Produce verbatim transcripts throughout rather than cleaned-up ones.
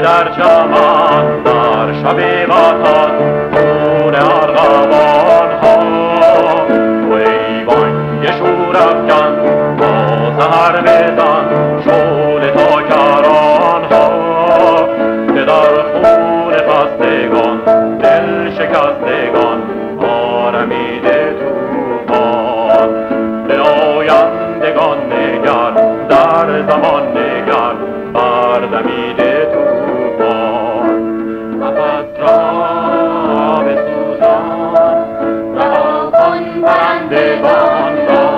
در چمن در شب وطن خون ارغوان ها تو ای بانگ شورافکن با سحر بزن شعله تا کران ها که در خون خستگان دل شکستگان آرمیده توفان به آیندگان نگر در زمان نگر بردمیده توفان نفس را بسوزان رها کن پرندگان را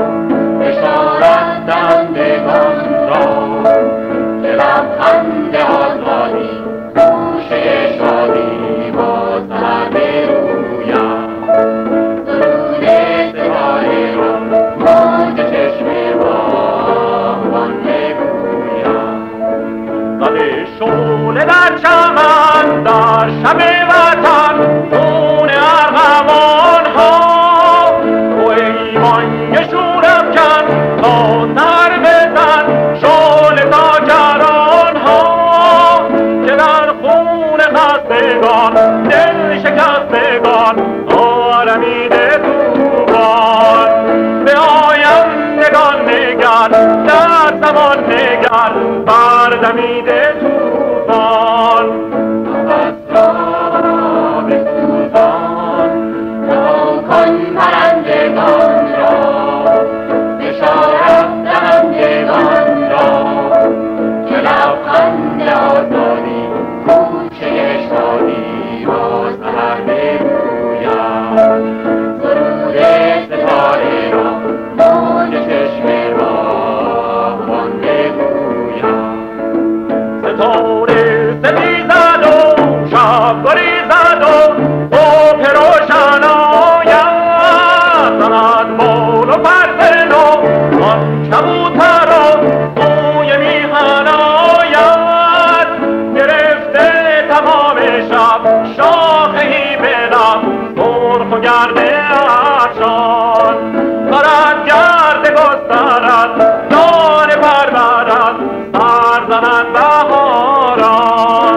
بشارت دهندگان را که لبخند آزادی گوشه شادی با سحر برویم درود ستاره را موج چشم باغبان بگویم زده شعله در چمن در شب وطن خون ارغوان ها تو ای بانگ شورافکن تا سر بزن شعله تا کران ها که در خون خستگان دل شکستگان آرمیده توفان به آیندگان نگر در زمان نگر بردمیده توفان نفس را بسوزان رها کن پرندگان را بشارت دهندگان را که لبخند آزادی گوشه شادی با سحر بگویم درود ستاره را موج چشم باغبان بگویم ستاره ستیزد و شب گریزد و صبح روشن آید زند بال و پر نو آن کبوتر را سوی میهن آید گرفته تمام شب شاخهی به لب سرخ و گرد افشان برد گرد گسترد دانه پرورد سر زند بهاران